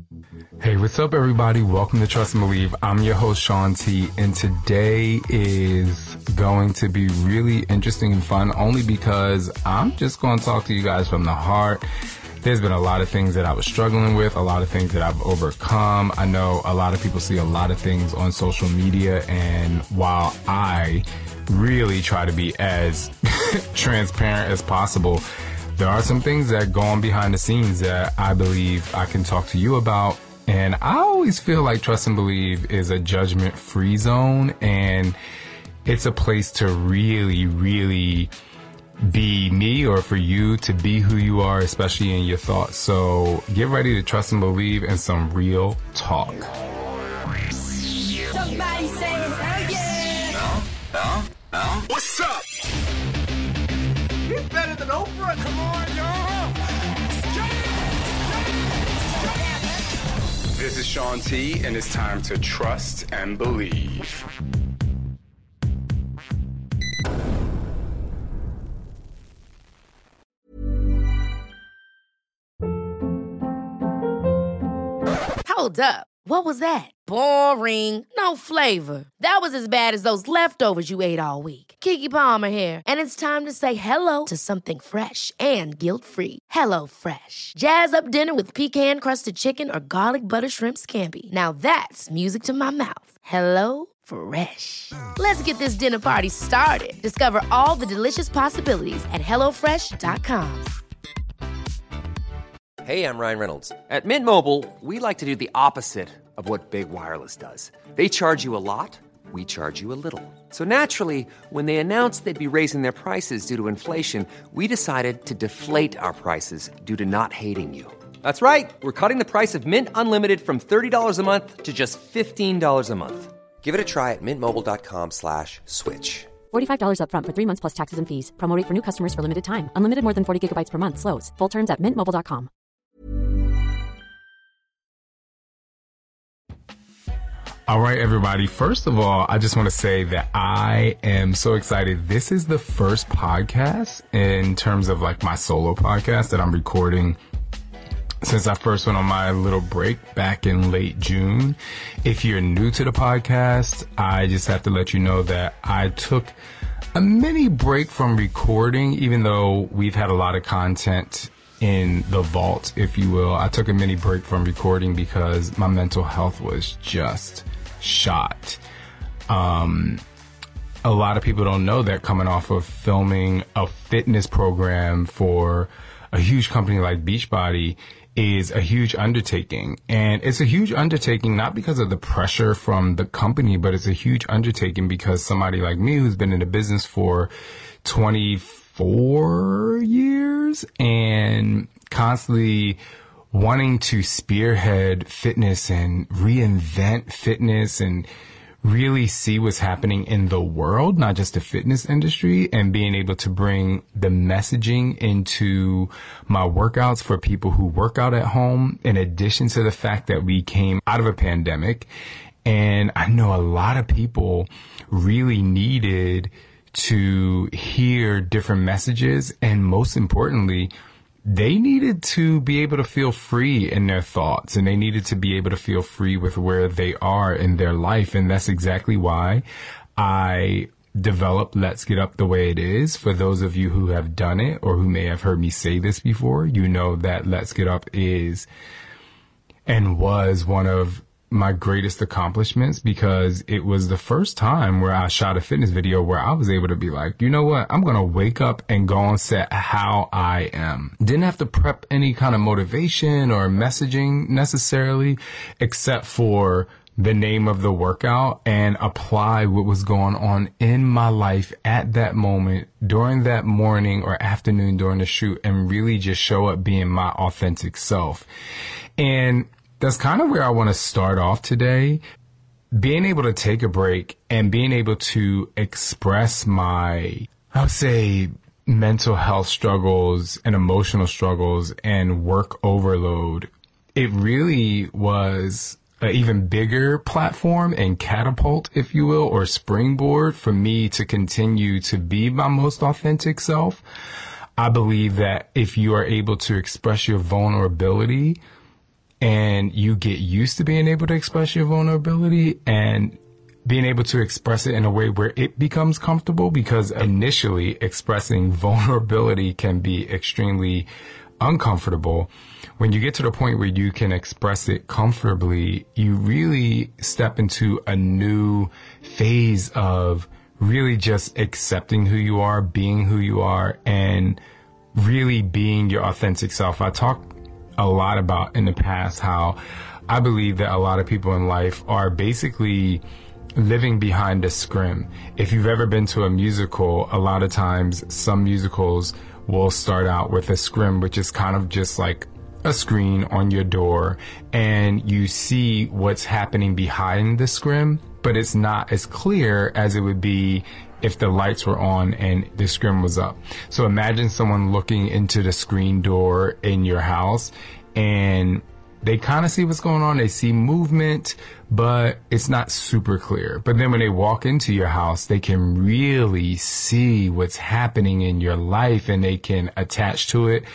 Hey, what's up, everybody? Welcome to Trust and Believe. I'm your host, Sean T, and today is going to be really interesting and fun only because I'm just going to talk to you guys from the heart. There's been a lot of things that I was struggling with, a lot of things that I've overcome. I know a lot of people see a lot of things on social media, and while I really try to be as transparent as possible, there are some things that go on behind the scenes that I believe I can talk to you about. And I always feel like Trust and Believe is a judgment-free zone, and it's a place to really, really be me, or for you to be who you are, especially in your thoughts. So get ready to trust and believe in some real talk. Somebody say hell yeah! No. What's up? He's better than Oprah. Come on, y'all. This is Sean T, and it's time to trust and believe. Hold up. What was that? Boring. No flavor. That was as bad as those leftovers you ate all week. Keke Palmer here, and it's time to say hello to something fresh and guilt-free. Hello Fresh. Jazz up dinner with pecan-crusted chicken or garlic butter shrimp scampi. Now that's music to my mouth. Hello Fresh. Let's get this dinner party started. Discover all the delicious possibilities at hellofresh.com. Hey, I'm Ryan Reynolds. At Mint Mobile, we like to do the opposite of what Big Wireless does. They charge you a lot, we charge you a little. So naturally, when they announced they'd be raising their prices due to inflation, we decided to deflate our prices due to not hating you. That's right. We're cutting the price of Mint Unlimited from $30 a month to just $15 a month. Give it a try at mintmobile.com/switch. $45 up front for 3 months plus taxes and fees. Promo rate for new customers for limited time. Unlimited more than 40 gigabytes per month. Slows full terms at mintmobile.com. All right, everybody. First of all, I just want to say that I am so excited. This is the first podcast in terms of like my solo podcast that I'm recording since I first went on my little break back in late June. If you're new to the podcast, I just have to let you know that I took a mini break from recording, even though we've had a lot of content in the vault, if you will. I took a mini break from recording because my mental health was just shot. A lot of people don't know that coming off of filming a fitness program for a huge company like Beachbody is a huge undertaking. And it's a huge undertaking not because of the pressure from the company, but it's a huge undertaking because somebody like me who's been in the business for 24 years and constantly wanting to spearhead fitness and reinvent fitness and really see what's happening in the world, not just the fitness industry, and being able to bring the messaging into my workouts for people who work out at home, in addition to the fact that we came out of a pandemic. And I know a lot of people really needed to hear different messages, and most importantly, they needed to be able to feel free in their thoughts, and they needed to be able to feel free with where they are in their life. And that's exactly why I developed Let's Get Up the Way It Is. For those of you who have done it or who may have heard me say this before, you know that Let's Get Up is and was one of my greatest accomplishments, because it was the first time where I shot a fitness video where I was able to be like, you know what, I'm going to wake up and go on set how I am. Didn't have to prep any kind of motivation or messaging necessarily, except for the name of the workout, and apply what was going on in my life at that moment during that morning or afternoon during the shoot, and really just show up being my authentic self. And that's kind of where I want to start off today. Being able to take a break and being able to express my, I would say, mental health struggles and emotional struggles and work overload. It really was an even bigger platform and catapult, if you will, or springboard for me to continue to be my most authentic self. I believe that if you are able to express your vulnerability and you get used to being able to express your vulnerability and being able to express it in a way where it becomes comfortable, because initially expressing vulnerability can be extremely uncomfortable. When you get to the point where you can express it comfortably, you really step into a new phase of really just accepting who you are, being who you are, and really being your authentic self. I talked a lot about in the past how I believe that a lot of people in life are basically living behind a scrim. If you've ever been to a musical, a lot of times some musicals will start out with a scrim, which is kind of just like a screen on your door, and you see what's happening behind the scrim, but it's not as clear as it would be if the lights were on and the scrim was up. So imagine someone looking into the screen door in your house, and they kind of see what's going on. They see movement, but it's not super clear. But then when they walk into your house, they can really see what's happening in your life, and they can attach to it.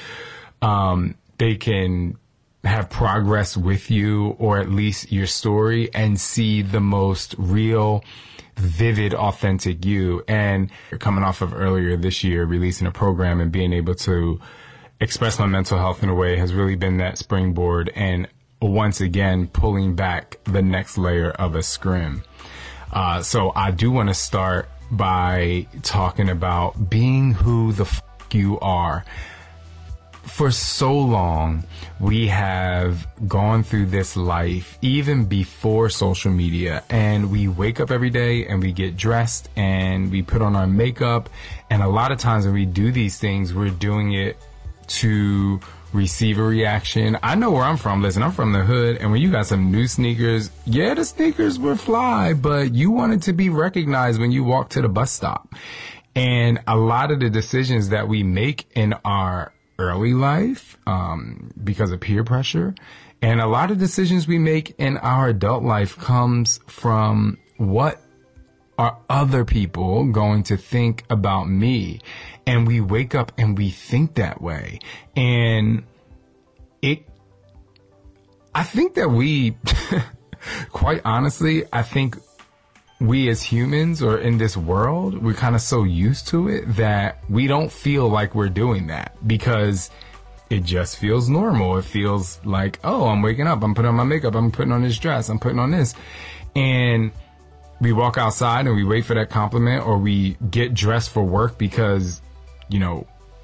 They can have progress with you, or at least your story, and see the most real, vivid, authentic you. And coming off of earlier this year, releasing a program and being able to express my mental health in a way has really been that springboard, and once again pulling back the next layer of a scrim. So I do want to start by talking about being who the f*** you are. For so long, we have gone through this life, even before social media, and we wake up every day and we get dressed and we put on our makeup. And a lot of times when we do these things, we're doing it to receive a reaction. I know where I'm from. Listen, I'm from the hood, and when you got some new sneakers, yeah, the sneakers were fly, but you wanted to be recognized when you walk to the bus stop. And a lot of the decisions that we make in our early life, because of peer pressure, and a lot of decisions we make in our adult life comes from what are other people going to think about me? And we wake up and we think that way. And I think that we, quite honestly, I think we as humans, or in this world, we're kind of so used to it that we don't feel like we're doing that, because it just feels normal. It feels like, oh, I'm waking up, I'm putting on my makeup, I'm putting on this dress, I'm putting on this. And we walk outside and we wait for that compliment, or we get dressed for work because, you know,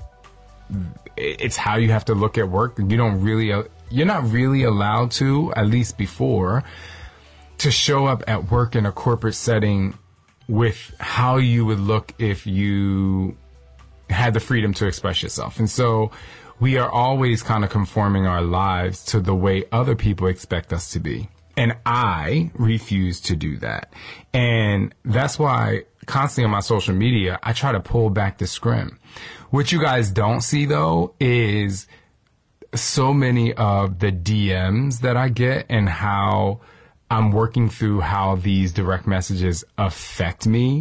it's how you have to look at work. You're not really allowed to, at least before, to show up at work in a corporate setting with how you would look if you had the freedom to express yourself. And so we are always kind of conforming our lives to the way other people expect us to be. And I refuse to do that. And that's why constantly on my social media, I try to pull back the scrim. What you guys don't see, though, is so many of the DMs that I get and how I'm working through how these direct messages affect me.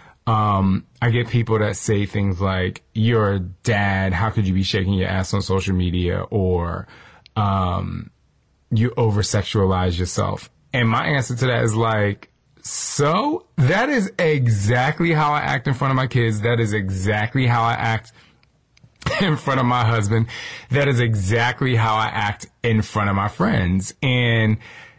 I get people that say things like, you're a dad, how could you be shaking your ass on social media? Or you over-sexualize yourself. And my answer to that is like, so that is exactly how I act in front of my kids. That is exactly how I act in front of my husband. That is exactly how I act in front of my friends. And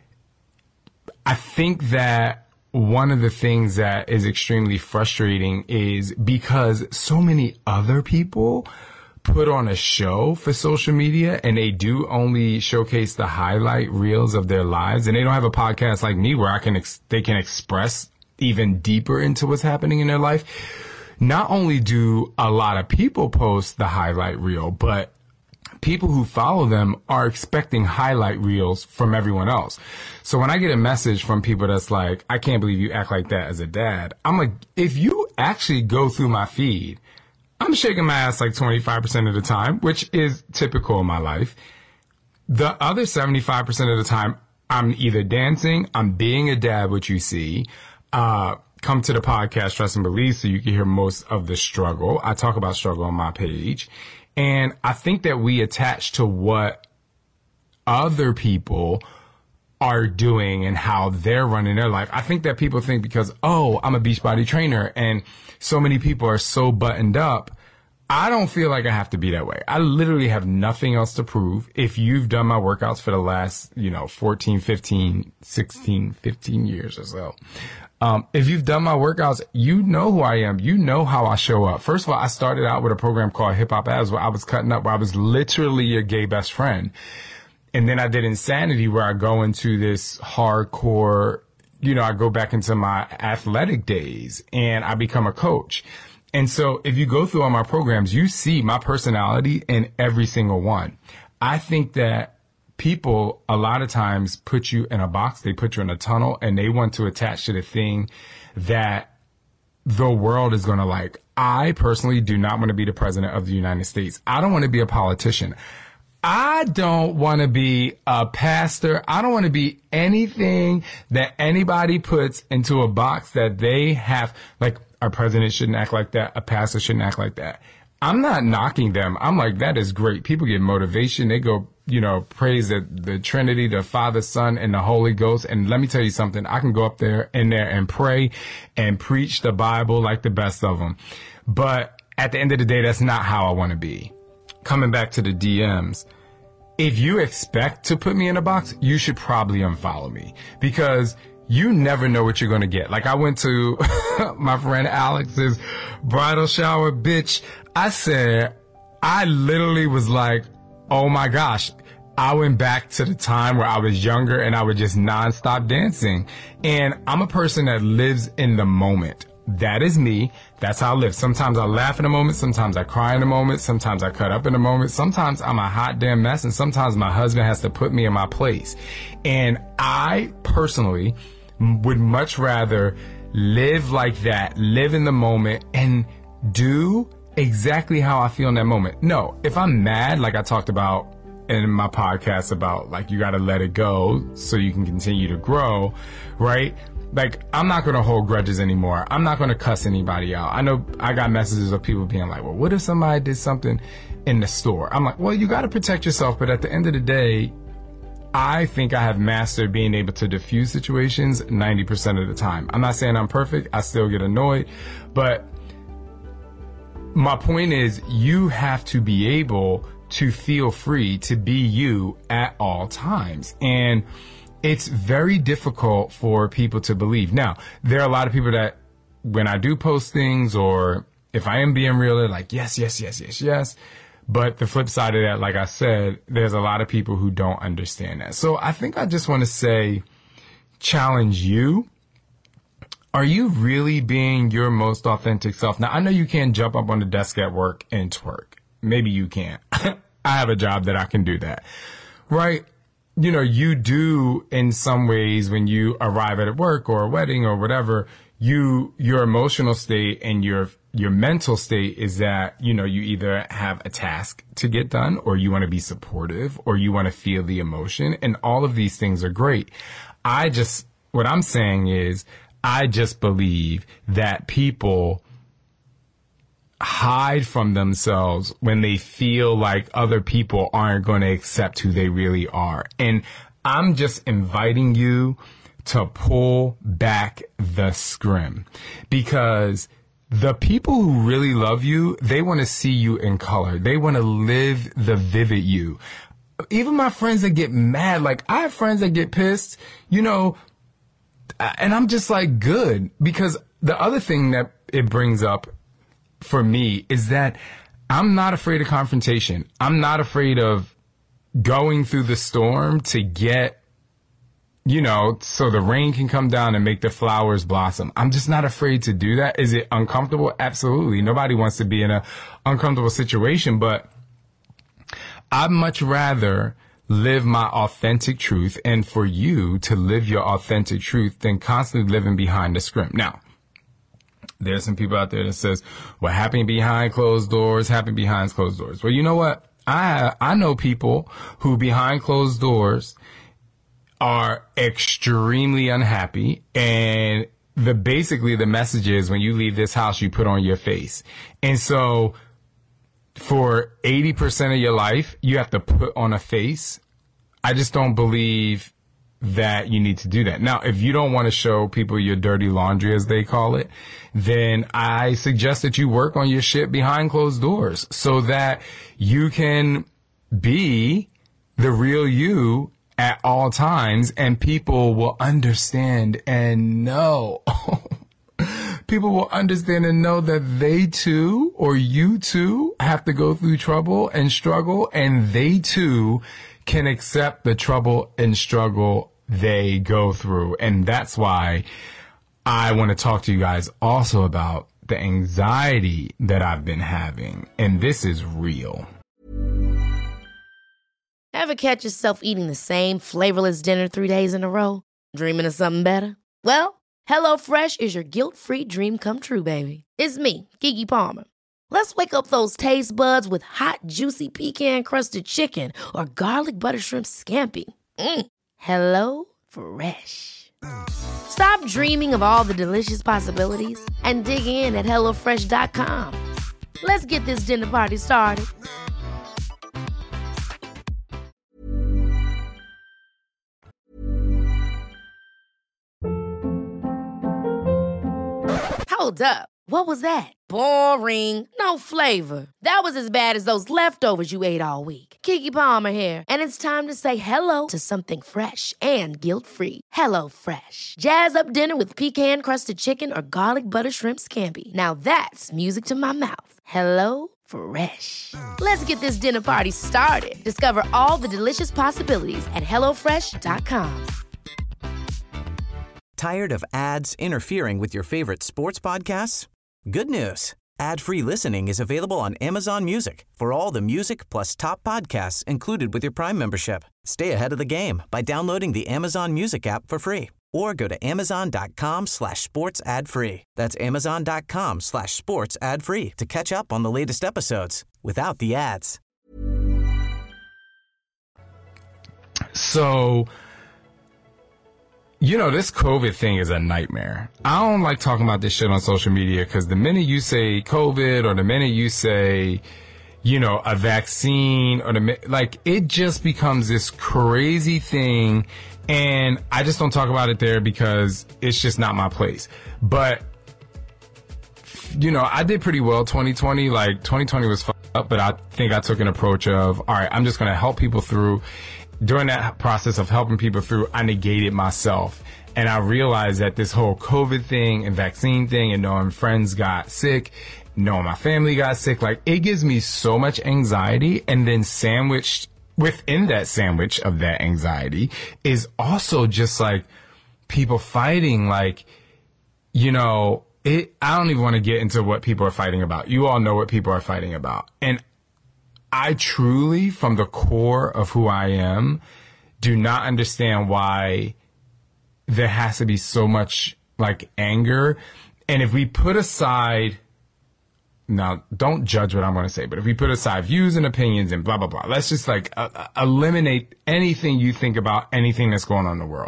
I think that one of the things that is extremely frustrating is because so many other people put on a show for social media, and they do only showcase the highlight reels of their lives, and they don't have a podcast like me where they can express even deeper into what's happening in their life. Not only do a lot of people post the highlight reel, but people who follow them are expecting highlight reels from everyone else. So when I get a message from people that's like, I can't believe you act like that as a dad, I'm like, if you actually go through my feed, I'm shaking my ass like 25% of the time, which is typical in my life. The other 75% of the time, I'm either dancing, I'm being a dad, which you see. Come to the podcast, Trust and Believe, so you can hear most of the struggle. I talk about struggle on my page. And I think that we attach to what other people are doing and how they're running their life. I think that people think because, oh, I'm a Beachbody trainer and so many people are so buttoned up, I don't feel like I have to be that way. I literally have nothing else to prove. If you've done my workouts for the last, 14, 15, 16, 15 years or so, if you've done my workouts, you know who I am. You know how I show up. First of all, I started out with a program called Hip Hop Abs where I was cutting up, where I was literally your gay best friend. And then I did Insanity where I go into this hardcore, I go back into my athletic days and I become a coach. And so if you go through all my programs, you see my personality in every single one. I think that people a lot of times put you in a box, they put you in a tunnel, and they want to attach to the thing that the world is going to like. I personally do not want to be the president of the United States. I don't want to be a politician. I don't want to be a pastor. I don't want to be anything that anybody puts into a box that they have, like, our president shouldn't act like that. A pastor shouldn't act like that. I'm not knocking them. I'm like, that is great. People get motivation. They go, praise the Trinity, the Father, Son, and the Holy Ghost. And let me tell you something. I can go up there and pray and preach the Bible like the best of them. But at the end of the day, that's not how I want to be. Coming back to the DMs, if you expect to put me in a box, you should probably unfollow me because you never know what you're going to get. Like I went to my friend Alex's bridal shower, bitch. I literally was like, oh my gosh. I went back to the time where I was younger and I was just nonstop dancing. And I'm a person that lives in the moment. That is me. That's how I live. Sometimes I laugh in a moment. Sometimes I cry in a moment. Sometimes I cut up in a moment. Sometimes I'm a hot damn mess. And sometimes my husband has to put me in my place. And I personally would much rather live like that, live in the moment and do exactly how I feel in that moment. No, if I'm mad, like I talked about in my podcast about like, you got to let it go so you can continue to grow, right? Like, I'm not going to hold grudges anymore. I'm not going to cuss anybody out. I know I got messages of people being like, well, what if somebody did something in the store? I'm like, well, you got to protect yourself. But at the end of the day, I think I have mastered being able to diffuse situations 90% of the time. I'm not saying I'm perfect. I still get annoyed. But my point is, you have to be able to feel free to be you at all times. And it's very difficult for people to believe. Now, there are a lot of people that when I do post things or if I am being real, they're like, yes, yes, yes, yes, yes. But the flip side of that, like I said, there's a lot of people who don't understand that. So I think I just want to say, challenge you. Are you really being your most authentic self? Now, I know you can't jump up on the desk at work and twerk. Maybe you can't. I have a job that I can do that, right? You do in some ways when you arrive at work or a wedding or whatever, your emotional state and your mental state is that, you either have a task to get done or you want to be supportive or you want to feel the emotion. And all of these things are great. What I'm saying is, I just believe that people hide from themselves when they feel like other people aren't going to accept who they really are. And I'm just inviting you to pull back the scrim because the people who really love you, they want to see you in color. They want to live the vivid you. Even my friends that get mad, like I have friends that get pissed, and I'm just like, good. Because the other thing that it brings up for me is that I'm not afraid of confrontation. I'm not afraid of going through the storm to get, so the rain can come down and make the flowers blossom. I'm just not afraid to do that. Is it uncomfortable? Absolutely. Nobody wants to be in an uncomfortable situation, but I'd much rather live my authentic truth and for you to live your authentic truth than constantly living behind the script. Now, there's some people out there that says, what happened behind closed doors, happened behind closed doors. Well, you know what? I know people who behind closed doors are extremely unhappy. And basically the message is when you leave this house, you put on your face. And so for 80% of your life, you have to put on a face. I just don't believe that you need to do that. Now, if you don't want to show people your dirty laundry, as they call it, then I suggest that you work on your shit behind closed doors so that you can be the real you at all times, and people will understand and know. People will understand and know that they too, or you too, have to go through trouble and struggle, and they too can accept the trouble and struggle they go through. And that's why I want to talk to you guys also about the anxiety that I've been having. And this is real. Ever catch yourself eating the same flavorless dinner 3 days in a row? Dreaming of something better? Well, HelloFresh is your guilt-free dream come true, baby. It's me, Keke Palmer. Let's wake up those taste buds with hot, juicy pecan-crusted chicken or garlic butter shrimp scampi. Hello Fresh. Stop dreaming of all the delicious possibilities and dig in at HelloFresh.com. Let's get this dinner party started. Hold up. What was that? Boring. No flavor. That was as bad as those leftovers you ate all week. Keke Palmer here, and it's time to say hello to something fresh and guilt-free. Hello Fresh. Jazz up dinner with pecan-crusted chicken or garlic butter shrimp scampi. Now that's music to my mouth. Hello Fresh. Let's get this dinner party started. Discover all the delicious possibilities at HelloFresh.com. Tired of ads interfering with your favorite sports podcasts? Good news. Ad-free listening is available on Amazon Music for all the music plus top podcasts included with your Prime membership. Stay ahead of the game by downloading the Amazon Music app for free or go to amazon.com/sports ad free. That's amazon.com/sports ad free to catch up on the latest episodes without the ads. So, you know, this COVID thing is a nightmare. I don't like talking about this shit on social media because the minute you say COVID or the minute you say, you know, a vaccine or it just becomes this crazy thing. And I just don't talk about it there because it's just not my place. But, you know, I did pretty well 2020. 2020 was fucked up, but I think I took an approach of, all right, I'm just going to help people through. During that process of helping people through, I negated myself. And I realized that this whole COVID thing and vaccine thing and knowing friends got sick, knowing my family got sick, it gives me so much anxiety. And then sandwiched within that sandwich of that anxiety is also just people fighting, you know, I don't even want to get into what people are fighting about. You all know what people are fighting about. And I truly, from the core of who I am, do not understand why there has to be so much anger. And if we put aside, now don't judge what I'm going to say, but if we put aside views and opinions and blah, blah, blah, let's just eliminate anything you think about anything that's going on in the world.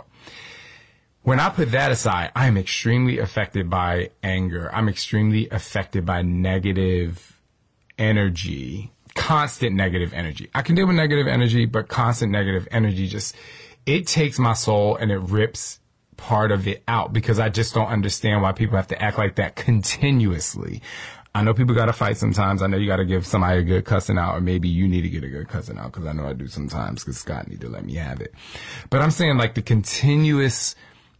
When I put that aside, I am extremely affected by anger. I'm extremely affected by negative energy. Constant negative energy. I can deal with negative energy, but constant negative energy it takes my soul and it rips part of it out because I just don't understand why people have to act like that continuously. I know people got to fight sometimes. I know you got to give somebody a good cussing out, or maybe you need to get a good cussing out because I know I do sometimes because Scott need to let me have it. But I'm saying the continuous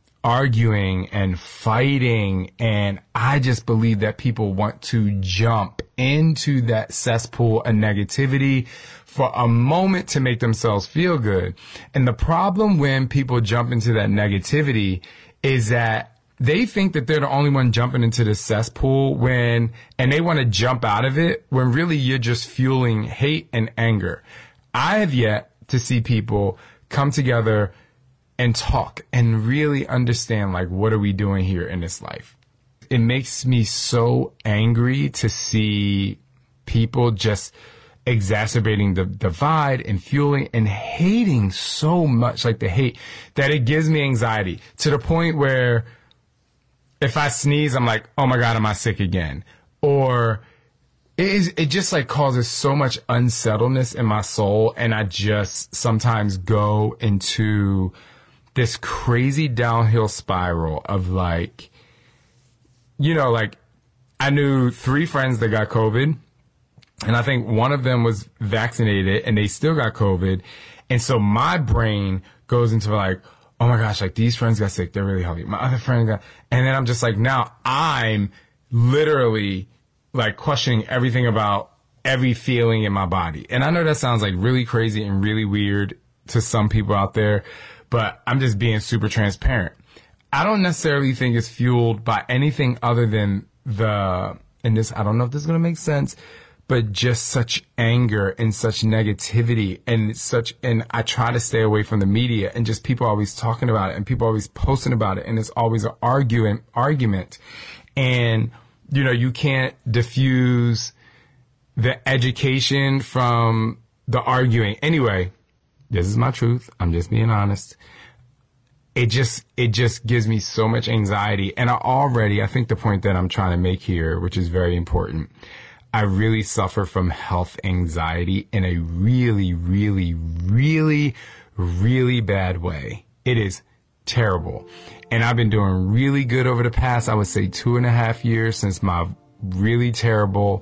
arguing and fighting, and I just believe that people want to jump into that cesspool of negativity for a moment to make themselves feel good. And the problem when people jump into that negativity is that they think that they're the only one jumping into the cesspool and they want to jump out of it when really you're just fueling hate and anger. I have yet to see people come together and talk and really understand, what are we doing here in this life? It makes me so angry to see people just exacerbating the divide and fueling and hating so much, the hate, that it gives me anxiety to the point where if I sneeze, I'm like, oh my God, am I sick again? Or It just like causes so much unsettledness in my soul. And I just sometimes go into this crazy downhill spiral of like, you know, like I knew 3 friends that got COVID, and I think one of them was vaccinated and they still got COVID. And so my brain goes into like, oh my gosh, like these friends got sick. They're really healthy. My other friend got, and then I'm just like, now I'm literally like questioning everything about every feeling in my body. And I know that sounds like really crazy and really weird to some people out there, but I'm just being super transparent. I don't necessarily think it's fueled by anything other than and this, I don't know if this is going to make sense, but just such anger and such negativity and I try to stay away from the media and just people always talking about it and people always posting about it. And it's always an argument. And, you know, you can't diffuse the education from the arguing. Anyway, this is my truth. I'm just being honest. It just gives me so much anxiety. And I think the point that I'm trying to make here, which is very important, I really suffer from health anxiety in a really, really, really, really bad way. It is terrible. And I've been doing really good over the past, I would say 2.5 years since my really terrible,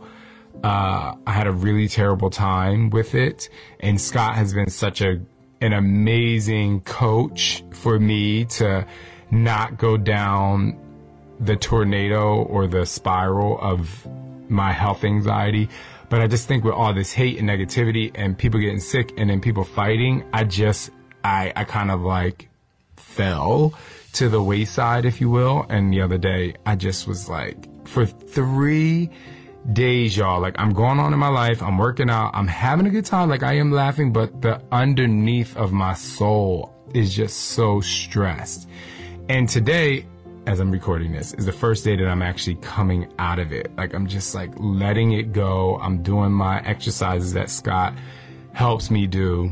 I had a really terrible time with it. And Scott has been such an amazing coach for me to not go down the tornado or the spiral of my health anxiety. But I just think with all this hate and negativity and people getting sick and then people fighting, I kind of like fell to the wayside, if you will. And the other day, I just was like, for 3 days, y'all, like I'm going on in my life, I'm working out, I'm having a good time, like I am laughing, but the underneath of my soul is just so stressed. And today, as I'm recording this, is the first day that I'm actually coming out of it. Like I'm just like letting it go. I'm doing my exercises that Scott helps me do.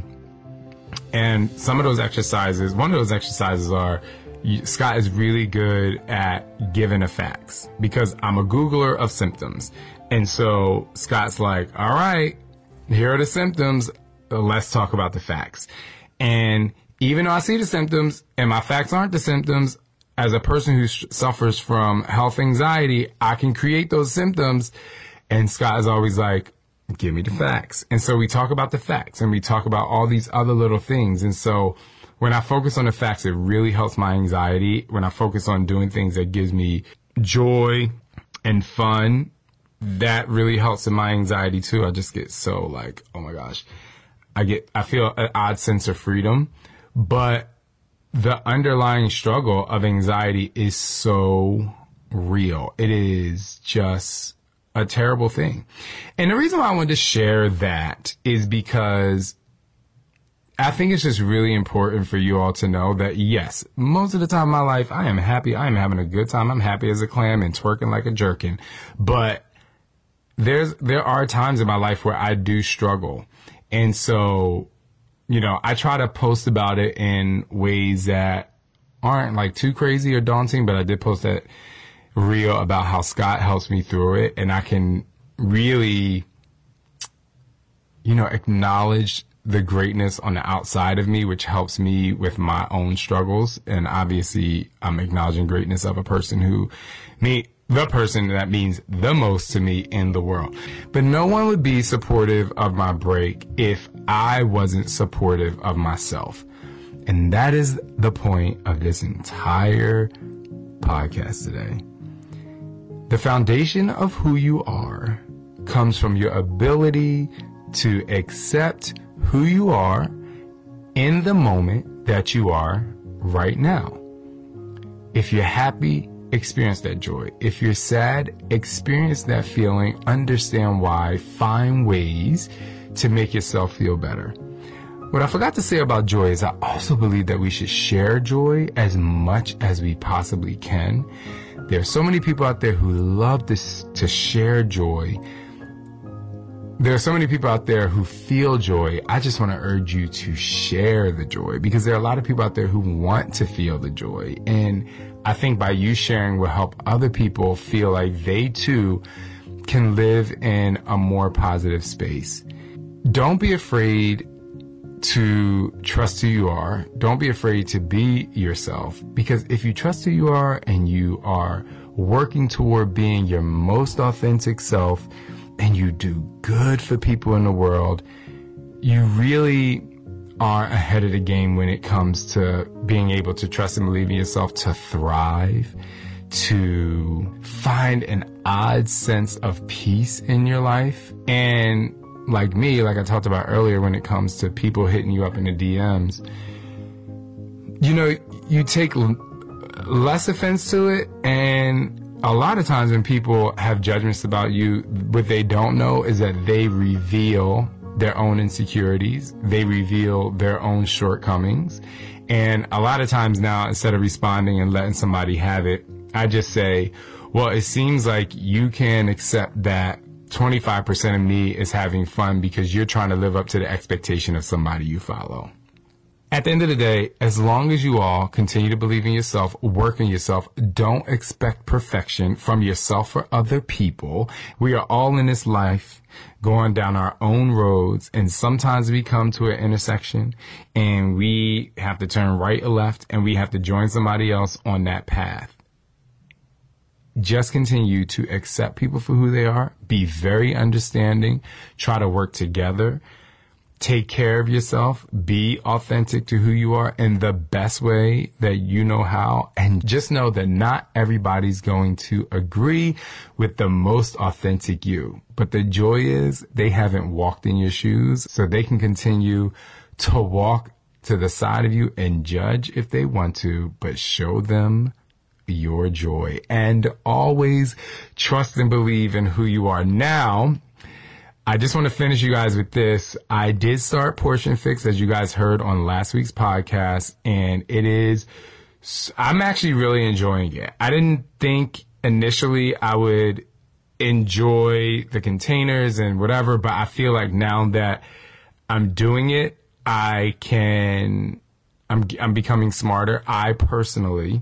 And some of those exercises, one of those exercises are, Scott is really good at giving the facts because I'm a Googler of symptoms. And so Scott's like, all right, here are the symptoms. Let's talk about the facts. And even though I see the symptoms and my facts aren't the symptoms, as a person who suffers from health anxiety, I can create those symptoms. And Scott is always like, give me the facts. And so we talk about the facts and we talk about all these other little things. And so when I focus on the facts, it really helps my anxiety. When I focus on doing things that gives me joy and fun, that really helps in my anxiety too. I just get so like, oh my gosh, I feel an odd sense of freedom, but the underlying struggle of anxiety is so real. It is just a terrible thing. And the reason why I wanted to share that is because I think it's just really important for you all to know that, yes, most of the time in my life, I am happy. I am having a good time. I'm happy as a clam and twerking like a jerkin. But there are times in my life where I do struggle. And so, you know, I try to post about it in ways that aren't like too crazy or daunting, but I did post that reel about how Scott helps me through it. And I can really, you know, acknowledge the greatness on the outside of me, which helps me with my own struggles. And obviously I'm acknowledging greatness of a person the person that means the most to me in the world. But no one would be supportive of my break if I wasn't supportive of myself. And that is the point of this entire podcast today. The foundation of who you are comes from your ability to accept who you are in the moment that you are right now. If you're happy, experience that joy. If you're sad, experience that feeling, understand why, find ways to make yourself feel better. What I forgot to say about joy is I also believe that we should share joy as much as we possibly can. There are so many people out there who love to share joy. There are so many people out there who feel joy. I just want to urge you to share the joy because there are a lot of people out there who want to feel the joy. And I think by you sharing will help other people feel like they too can live in a more positive space. Don't be afraid to trust who you are. Don't be afraid to be yourself, because if you trust who you are and you are working toward being your most authentic self and you do good for people in the world, you really are ahead of the game when it comes to being able to trust and believe in yourself, to thrive, to find an odd sense of peace in your life. And like me, like I talked about earlier, when it comes to people hitting you up in the DMs, you know, you take less offense to it. And a lot of times when people have judgments about you, what they don't know is that they reveal their own insecurities. They reveal their own shortcomings. And a lot of times now, instead of responding and letting somebody have it, I just say, well, it seems like you can accept that 25% of me is having fun because you're trying to live up to the expectation of somebody you follow. At the end of the day, as long as you all continue to believe in yourself, work on yourself, don't expect perfection from yourself or other people. We are all in this life going down our own roads, and sometimes we come to an intersection and we have to turn right or left and we have to join somebody else on that path. Just continue to accept people for who they are. Be very understanding. Try to work together. Take care of yourself. Be authentic to who you are in the best way that you know how. And just know that not everybody's going to agree with the most authentic you. But the joy is they haven't walked in your shoes, so they can continue to walk to the side of you and judge if they want to, but show them your joy. And always trust and believe in who you are. Now, I just want to finish you guys with this. I did start Portion Fix, as you guys heard on last week's podcast, and I'm actually really enjoying it. I didn't think initially I would enjoy the containers and whatever, but I feel like now that I'm doing it, I'm becoming smarter. I personally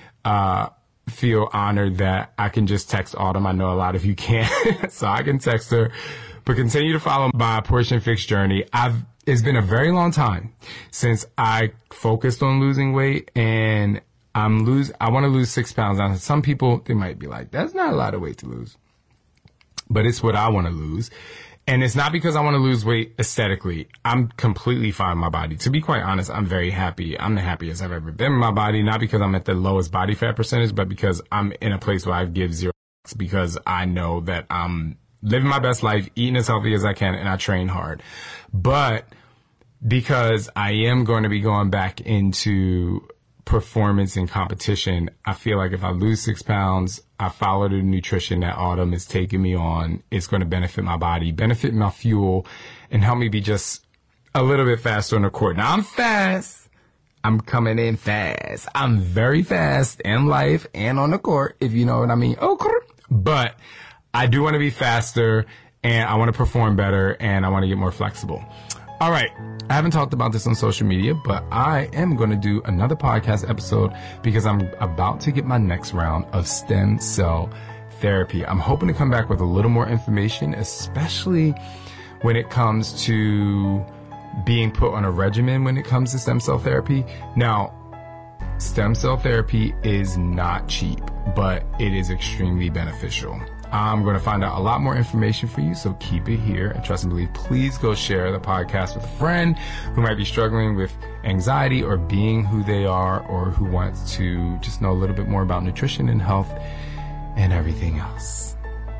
feel honored that I can just text Autumn. I know a lot of you can't, so I can text her. But continue to follow my Portion Fix journey. It's been a very long time since I focused on losing weight, and I want to lose 6 pounds. Now, some people, they might be like, that's not a lot of weight to lose, but it's what I want to lose. And it's not because I want to lose weight aesthetically. I'm completely fine with my body. To be quite honest, I'm very happy. I'm the happiest I've ever been in my body, not because I'm at the lowest body fat percentage, but because I'm in a place where I give zero, because I know that I'm living my best life, eating as healthy as I can, and I train hard. But because I am going to be going back into performance and competition, I feel like if I lose 6 pounds, I follow the nutrition that Autumn is taking me on, it's going to benefit my body, benefit my fuel, and help me be just a little bit faster on the court. Now, I'm fast. I'm coming in fast. I'm very fast in life and on the court, if you know what I mean. Okay. But I do want to be faster, and I want to perform better, and I want to get more flexible. All right. I haven't talked about this on social media, but I am going to do another podcast episode because I'm about to get my next round of stem cell therapy. I'm hoping to come back with a little more information, especially when it comes to being put on a regimen when it comes to stem cell therapy. Now, stem cell therapy is not cheap, but it is extremely beneficial. I'm going to find out a lot more information for you, so keep it here and trust and believe. Please go share the podcast with a friend who might be struggling with anxiety or being who they are, or who wants to just know a little bit more about nutrition and health and everything else.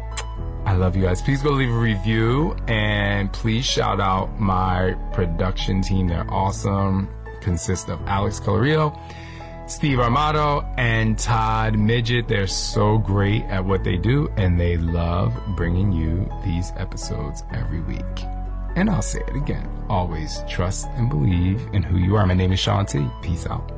I love you guys. Please go leave a review, and please shout out my production team. They're awesome. Consists of Alex Colorillo, Steve Armato, and Todd Midget. They're so great at what they do, and they love bringing you these episodes every week. And I'll say it again. Always trust and believe in who you are. My name is Sean T. Peace out.